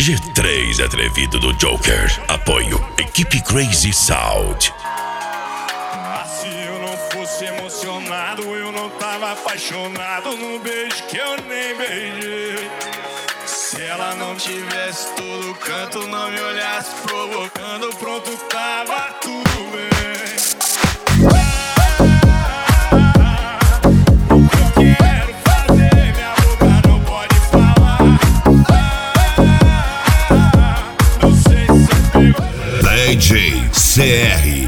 G3 atrevido do Joker. Apoio Equipe Crazy Sound. Se eu não fosse emocionado, eu não tava apaixonado no beijo que eu nem beijei. Se ela não tivesse todo canto, não me olhasse provocando, pronto, tava tudo bem. Eu quero fazer, minha boca não pode falar. Não sei se você pegou. DJ CR.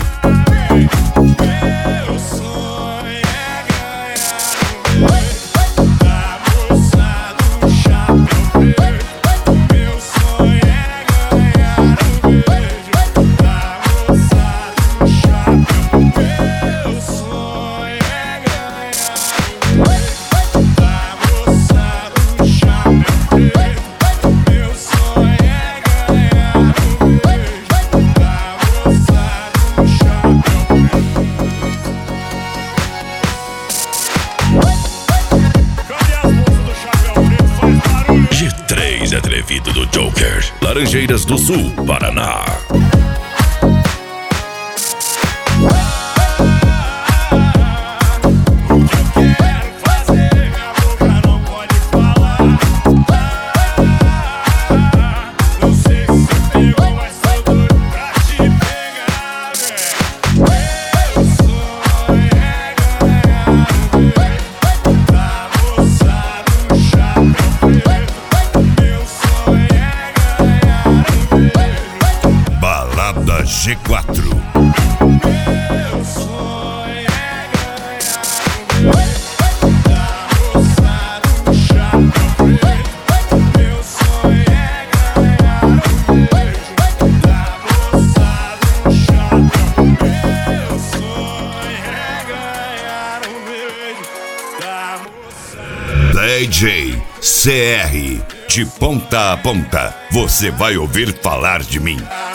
Meu sonho é ganhar um beijo da moça do chapéu preto. Meu sonho é ganhar um beijo da moça do chapéu preto. Meu sonho é ganhar um beijo da moça do chapéu preto. Meu sonho é ganhar um beijo da moça do chapéu preto. Cadê as moças do chapéu preto? Faz barulho. G3 atrevido do Joker. Laranjeiras do Sul, Paraná. Eu quero fazer, minha boca não pode falar. Não sei se você pegou, mas tô doido pra te pegar, velho. Meu sonho é ganhar um beijo da moça do chapéu preto. Meu sonho é ganhar um beijo. Balada G4. Meu sonho é ganhar um beijo da moça do chapéu preto. Meu sonho é ganhar um beijo da moça do chapéu preto. Meu sonho é ganhar um beijo da moça. DJ CR. De ponta a ponta, você vai ouvir falar de mim.